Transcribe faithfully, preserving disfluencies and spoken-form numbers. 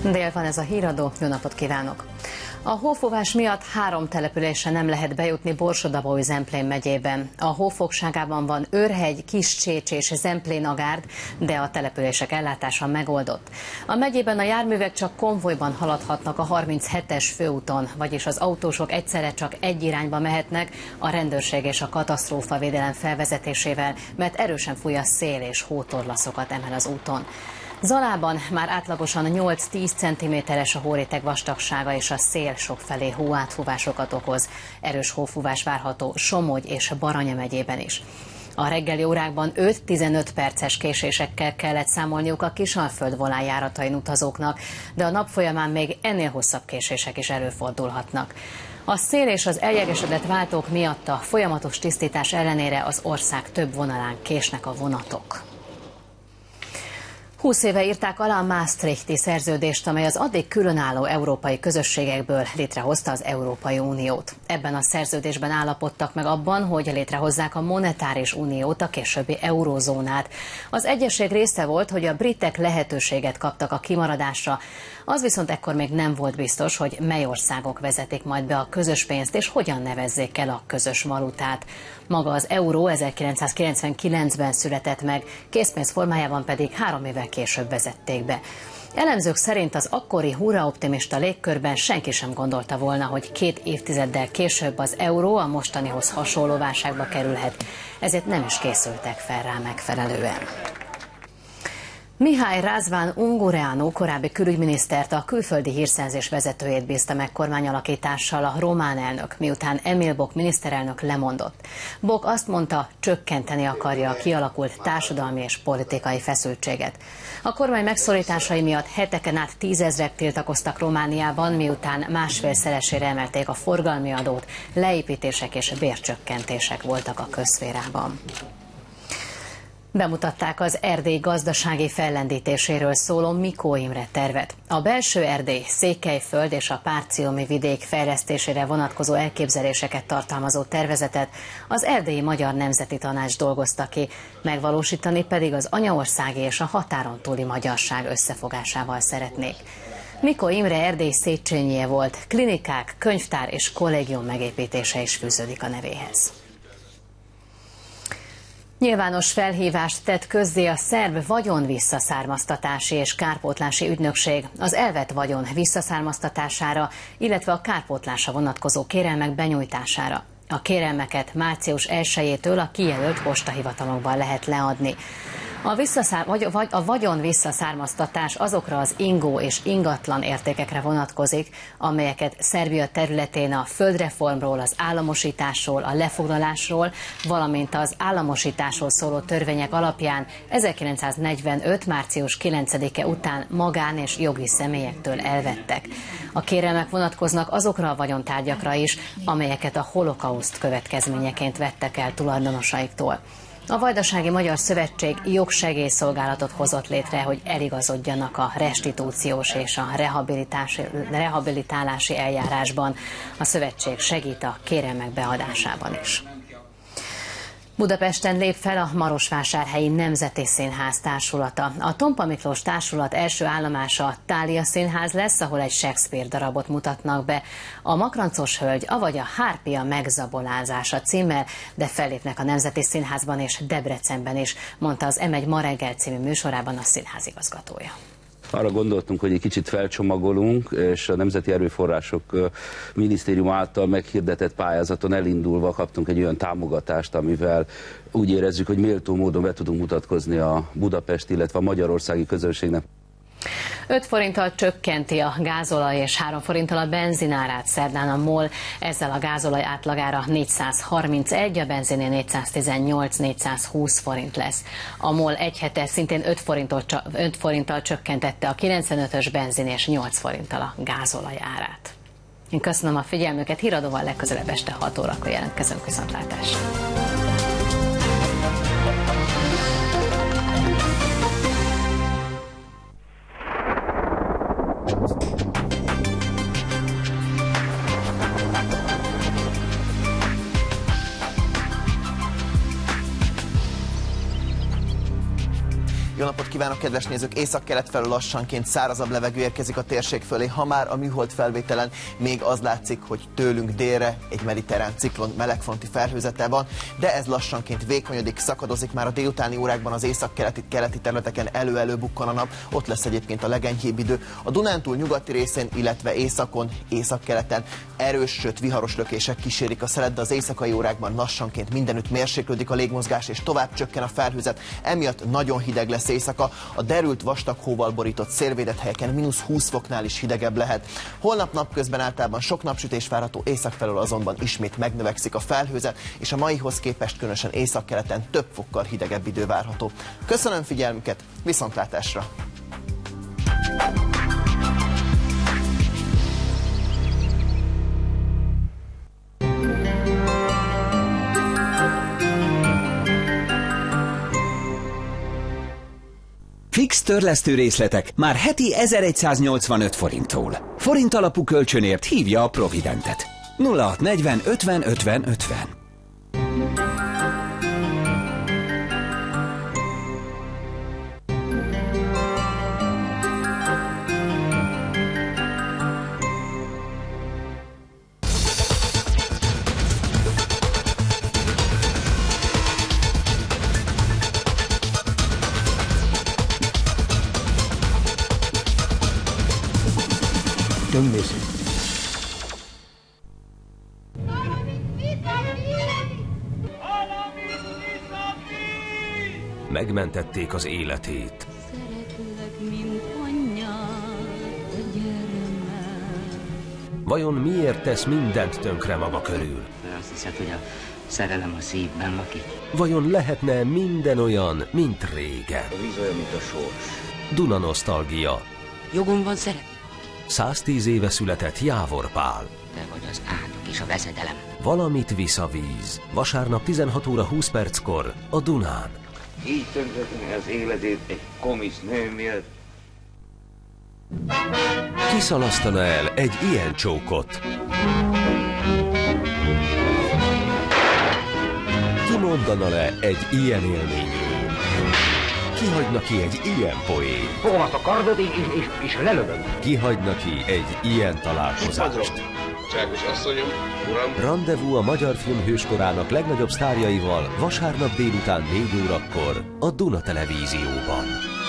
Dél van ez a híradó, jó napot kívánok! A hófúvás miatt három településre nem lehet bejutni Borsod-Abaúj-Zemplén megyében. A hó fogságában van Őrhegy, Kis-Csécs és Zemplén-Agárd, de a települések ellátása megoldott. A megyében a járművek csak konvojban haladhatnak a harminchetes főúton, vagyis az autósok egyszerre csak egy irányba mehetnek a rendőrség és a katasztrófavédelem felvezetésével, mert erősen fúj a szél és hótorlaszokat emel az úton. Zalában már átlagosan nyolc-tíz centiméteres a hóréteg vastagsága, és a szél sokfelé hóátfúvásokat okoz. Erős hófúvás várható Somogy és Baranya megyében is. A reggeli órákban öt-tizenöt perces késésekkel kellett számolniuk a Kisalföld volán járatain utazóknak, de a nap folyamán még ennél hosszabb késések is előfordulhatnak. A szél és az eljegesedett váltók miatt a folyamatos tisztítás ellenére az ország több vonalán késnek a vonatok. húsz éve írták alá a Maastrichti szerződést, amely az addig különálló európai közösségekből létrehozta az Európai Uniót. Ebben a szerződésben állapodtak meg abban, hogy létrehozzák a monetáris uniót, a későbbi eurózónát. Az egyesség része volt, hogy a britek lehetőséget kaptak a kimaradásra, az viszont ekkor még nem volt biztos, hogy mely országok vezetik majd be a közös pénzt, és hogyan nevezzék el a közös valutát. Maga az euró ezerkilencszázkilencvenkilencben született meg, készpénz formájában pedig három évvel később vezették be. Elemzők szerint az akkori hurraoptimista légkörben senki sem gondolta volna, hogy két évtizeddel később az euró a mostanihoz hasonló válságba kerülhet, ezért nem is készültek fel rá megfelelően. Mihály Razvan Ungureanu korábbi külügyminisztert, a külföldi hírszerzés vezetőjét bízta meg kormányalakítással a román elnök, miután Emil Boc miniszterelnök lemondott. Boc azt mondta, csökkenteni akarja a kialakult társadalmi és politikai feszültséget. A kormány megszorításai miatt heteken át tízezrek tiltakoztak Romániában, miután másfélszeresére emelték a forgalmi adót, leépítések és bércsökkentések voltak a közszférában. Bemutatták az Erdély gazdasági fellendítéséről szóló Mikó Imre tervet. A belső Erdély, Székelyföld és a Párciumi vidék fejlesztésére vonatkozó elképzeléseket tartalmazó tervezetet az Erdélyi Magyar Nemzeti Tanács dolgozta ki, megvalósítani pedig az anyaországi és a határon túli magyarság összefogásával szeretnék. Mikó Imre Erdély Széchenyi volt, klinikák, könyvtár és kollégium megépítése is fűződik a nevéhez. Nyilvános felhívást tett közzé a szerb vagyonvisszaszármaztatási és kárpótlási ügynökség az elvett vagyon visszaszármaztatására, illetve a kárpótlásra vonatkozó kérelmek benyújtására. A kérelmeket március elsejétől a kijelölt postahivatalokban lehet leadni. A, visszaszár, vagy, vagy, a vagyon visszaszármaztatás azokra az ingó és ingatlan értékekre vonatkozik, amelyeket Szerbia területén a földreformról, az államosításról, a lefoglalásról, valamint az államosításról szóló törvények alapján ezerkilencszáznegyvenöt. március kilencedike után magán és jogi személyektől elvettek. A kérelmek vonatkoznak azokra a vagyontárgyakra is, amelyeket a holokauszt következményeként vettek el tulajdonosaiktól. A Vajdasági Magyar Szövetség jogsegélyszolgálatot hozott létre, hogy eligazodjanak a restitúciós és a rehabilitálási eljárásban. A szövetség segít a kérelmek beadásában is. Budapesten lép fel a Marosvásárhelyi Nemzeti Színház társulata. A Tompa Miklós társulat első állomása a Thália Színház lesz, ahol egy Shakespeare darabot mutatnak be. A Makrancos hölgy, avagy a Hárpia megzabolázása címmel, de fellépnek a Nemzeti Színházban és Debrecenben is, mondta az em egy Ma reggel című műsorában a színház igazgatója. Arra gondoltunk, hogy egy kicsit felcsomagolunk, és a Nemzeti Erőforrások Minisztérium által meghirdetett pályázaton elindulva kaptunk egy olyan támogatást, amivel úgy érezzük, hogy méltó módon be tudunk mutatkozni a Budapest, illetve a magyarországi közönségnek. öt forinttal csökkenti a gázolaj és három forinttal a benzinárát szerdán a MOL, ezzel a gázolaj átlagára négyszázharmincegy, a benzinél négyszáztizennyolc-négyszázhúsz forint lesz. A MOL egy hete szintén öt forinttal csökkentette a kilencvenötös benzin és nyolc forinttal a gázolaj árát. Én köszönöm a figyelmüket, híradóval legközelebb este hat órakor jelentkezünk, viszontlátásra. Jó Jó napot kívánok, kedves nézők! Észak-kelet felől lassanként szárazabb levegő érkezik a térség fölé, ha már a műhold felvételen még az látszik, hogy tőlünk délre egy mediterrán ciklon melegfronti felhőzete van, de ez lassanként vékonyodik, szakadozik, már a délutáni órákban az észak-keleti keleti területeken elő-elő bukkan a nap, ott lesz egyébként a legenyhébb idő. A Dunántúl nyugati részén, illetve északon, északkeleten erős, sőt viharos lökések kísérik a szelet, de az éjszakai órákban lassanként mindenütt mérséklődik a légmozgás, és tovább csökken a felhőzet, emiatt nagyon hideg lesz éjszaka, a derült vastag hóval borított szélvédett helyeken mínusz húsz foknál is hidegebb lehet. Holnap napközben általában sok napsütés várható, észak felől azonban ismét megnövekszik a felhőzet, és a maihoz képest különösen északkeleten több fokkal hidegebb idő várható. Köszönöm figyelmüket, viszontlátásra! Fix törlesztő részletek már heti ezeregyszáznyolcvanöt forinttól. Forint alapú kölcsönért hívja a Providentet. nulla hat negyven ötven ötven ötven. Megmentették az életét. Vajon miért tesz mindent tönkre maga körül? Azt hiszed, hogy a szerelem a szívben lakik? Vajon lehetne minden olyan, mint régen? A víz olyan, mint a sors. Duna nosztalgia. Jogom van szeretni. száztíz éve született Jávor Pál. Te vagy az átok és a veszedelem. Valamit visz a víz. Vasárnap tizenhat óra húsz perckor a Dunán. Így tönkreteni az életét egy komisz nő miatt. Kiszalasztana el egy ilyen csókot? Ki mondana le egy ilyen élményről? Ki hagyna ki egy ilyen poén? Fogom azt a kardot és, és, és lelövöm. Ki hagyna ki egy ilyen találkozást? Csákos asszonyom, uram. Randevú a magyar film hőskorának legnagyobb sztárjaival vasárnap délután négy órakor a Duna Televízióban.